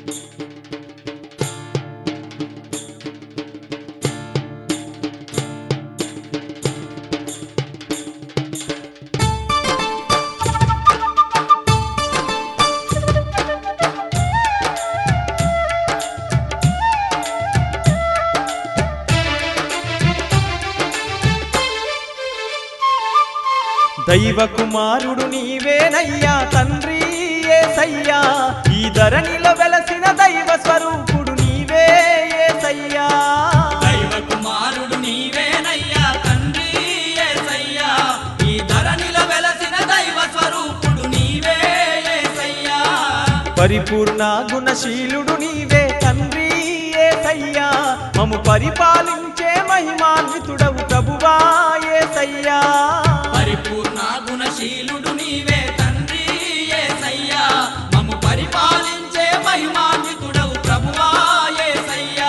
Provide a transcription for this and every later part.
దైవ కుమారుడు నీవేనయ్యా తండ్రి యేసయ్యా, ఈ ధరణిలో వెలసిన దైవ స్వరూపుడు నీవే యేసయ్యా. దైవ కుమారుడు నీవేనయ్యా తండ్రి యేసయ్యా, ఈ ధరణిలో వెలసిన దైవ స్వరూపుడు నీవే యేసయ్యా. పరిపూర్ణ గుణశీలుడు నీవే తండ్రి యేసయ్యా, మము పరిపాలించే మహిమాన్వితుడవు ప్రభువా యేసయ్యా. పరిపూర్ణ గుణశీలుడు నీవే తండ్రి యేసయ్యా, మమ్ము పరిపాలించే మహిమాన్వితుడవు ప్రభువా యేసయ్యా.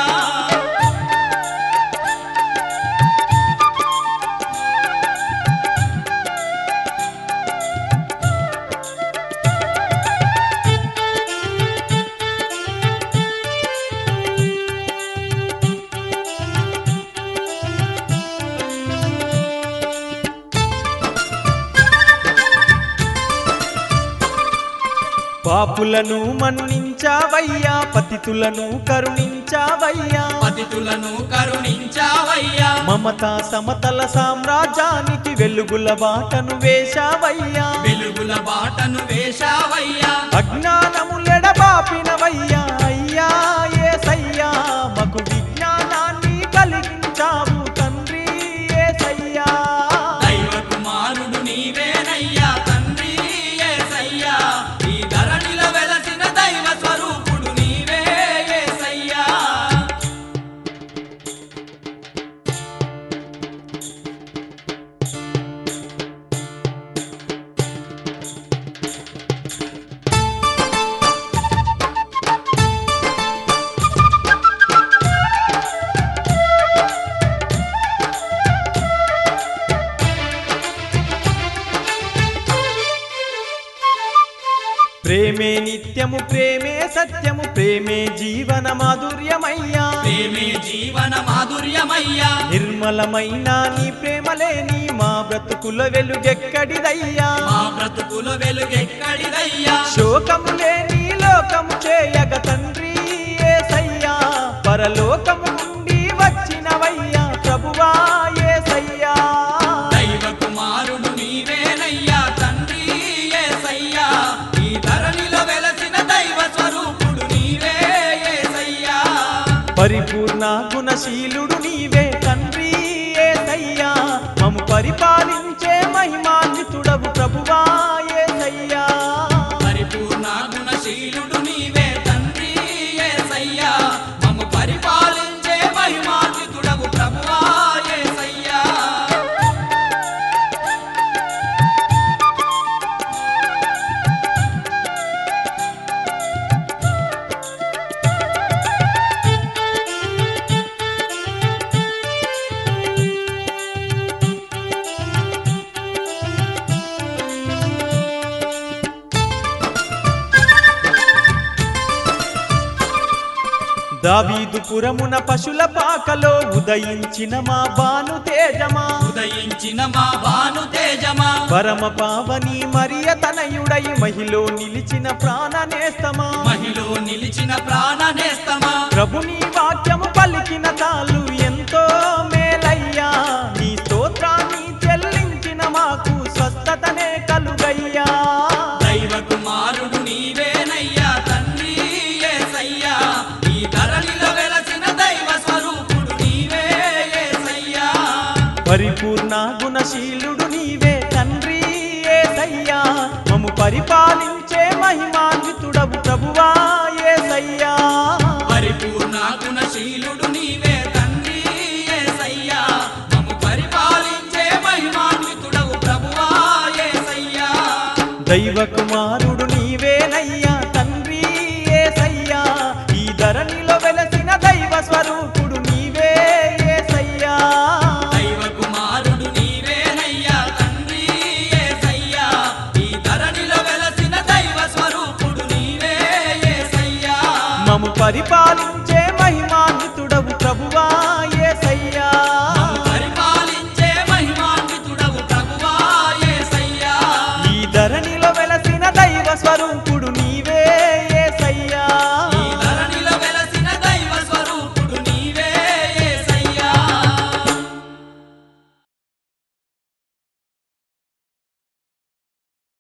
పాపులను మన్నించావయ్యా, పతితులను కరుణించావయ్యా. పతితులను కరుణించావయ్యా, మమతా సమతల సామ్రాజ్యానికి వెలుగుల బాటను వేశావయ్యా. వెలుగుల బాటను వేశావయ్యా. అజ్ఞానములెడబాపినవయ్యా అయ్యా యేసయ్యా, మకు విజ్ఞానాన్ని కలిగించావు తండ్రి యేసయ్యా. దైవ కుమారుడు నీవేనయ్యా తండ్రి యేసయ్యా, ఈ ధరణిలో వెలసిన దైవ స్వరూపుడు నీవే యేసయ్యా. ప్రేమే నిత్యము, ప్రేమే సత్యము, ప్రేమే జీవన మాధుర్యమయ్యా. ప్రేమే జీవన మాధుర్యమయ్యా. నిర్మలమైన నీ ప్రేమలేని మా బ్రతుకుల వెలుగెక్కడిదయ్యా. మా బ్రతుకుల వెలుగెక్కడిదయ్యా. శోకము లేని లోకము చేయగ తండ్రి యేసయ్యా, పరలోకము నుండి వచ్చినవయ్యా ప్రభువా యేసయ్యా. దైవ కుమారుడు నీవేనయ్యా తండ్రి యేసయ్యా, ఈ ధరణిలో వెలసిన దైవ స్వరూపుడు నీవే యేసయ్యా. పరిపూర్ణ గుణశీలుడు నీవే తండ్రి యేసయ్యా, మము పరిపాలించే మహిమాన్వితుడవు ప్రభువా యేసయ్యా. పరిపూర్ణ గుణశీలుడు నీవే తండ్రి యేసయ్యా, మమ్ము పరిపాలించే మహిమాన్వితుడవు ప్రభువా యేసయ్యా. దావీదు పురమున పశుల పాకలో ఉదయించిన మా భాను తేజమా. ఉదయించిన మా భాను తేజమా. పరమ పావని మరియ తనయుడై మహిలో నిలిచిన ప్రాణనేస్తమా. మహిలో నిలిచిన ప్రాణనేస్తమా. ప్రభుని వాక్యము పలికిన చాలు ఎంతో మేలయ్యా, నీ స్తోత్రాన్ని చెల్లించిన మాకు స్వస్థతనే కలుగయ్యా. దైవ కుమారుడు నీవేనయ్యా తండ్రి యేసయ్యా, ఈ ధరణిలో వెలసిన దైవ స్వరూపుడు నీవే యేసయ్యా. పరిపూర్ణ గుణశీలుడు నీవే తండ్రి యేసయ్యా, మము పరిపాలించే మహిమాన్వితుడవు ప్రభువా యేసయ్యా. పరిపూర్ణ గుణశీలుడు నీవే తండ్రి యేసయ్యా, మమ్ము పరిపాలించే మహిమాన్వితుడవు ప్రభువా యేసయ్యా. దైవ కుమారుడు నీవేనయ్యా తండ్రి యేసయ్యా, ఈ ధరణిలో వెలసిన దైవ స్వరూపుడు నీవే యేసయ్యా. దైవ కుమారుడు నీవేనయ్యా తండ్రి యేసయ్యా, ఈ ధరణిలో వెలసిన దైవ స్వరూపుడు నీవే యేసయ్యా. మము పరిపాలించే మహిమాన్వితుడవు ప్రభువా